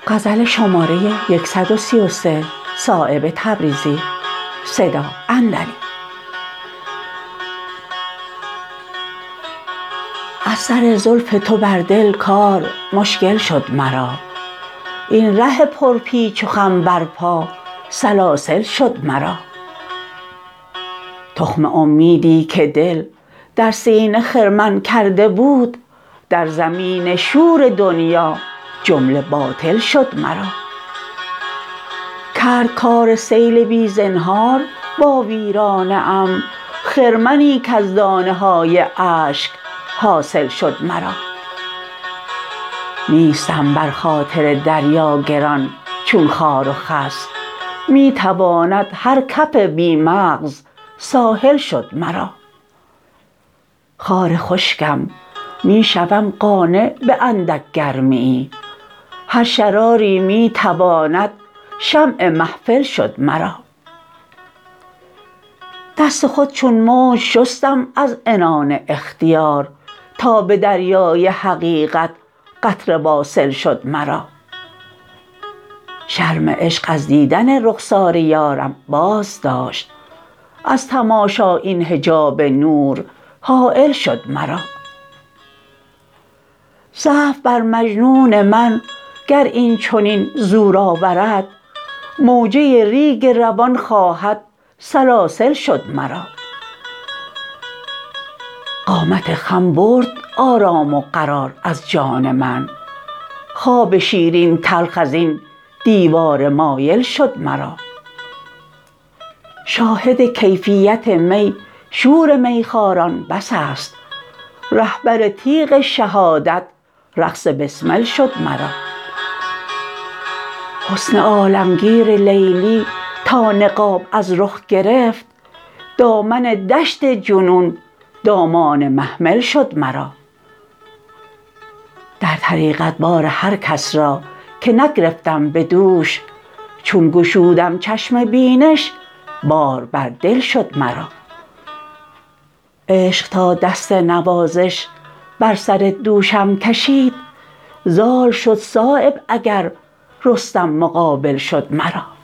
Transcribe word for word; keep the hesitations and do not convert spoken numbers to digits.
غزل شماره صد و سی و سه صایب تبریزی صدا اندلی. از سر زلف تو بر دل کار مشکل شد مرا، این ره پرپیچ و خم بر پا سلاسل شد مرا. تخم امیدی که دل در سینه خرمن کرده بود، در زمین شور دنیا جمله باطل شد مرا. کرد کار سیل بی زنهار با ویرانه ام، خرمنی کز دانه های اشک حاصل شد مرا. نیستم بر خاطر دریا گران چون خار و خس، می تواند هر کف بی مغز ساحل شد مرا. خار خشکم می شوم قانع به اندک گرمیی، هر شراری می تواند شمع محفل شد مرا. دست خود چون موج شستم از عنان اختیار، تا به دریای حقیقت قطره واصل شد مرا. شرم عشق از دیدن رخسار یارم باز داشت، از تماشا این حجاب نور حایل شد مرا. ضعف بر مجنون من گر این چنین زور آورد، موجه ریگ روان خواهد سلاسل شد مرا. قامت خم برد آرام و قرار از جان من، خواب شیرین تلخ ازین دیوار مایل شد مرا. شاهد کیفیت می شور میخواران بس است، رهبر تیغ شهادت رقص بسمل شد مرا. حسن عالمگیر لیلی تا نقاب از رخ گرفت، دامن دشت جنون دامان محمل شد مرا. در طریقت بار هر کس را که نگرفتم به دوش، چون گشودم چشم بینش بار بر دل شد مرا. عشق تا دست نوازش بر سر دوشم کشید، زال شد صایب اگر رستم مقابل شد مرا.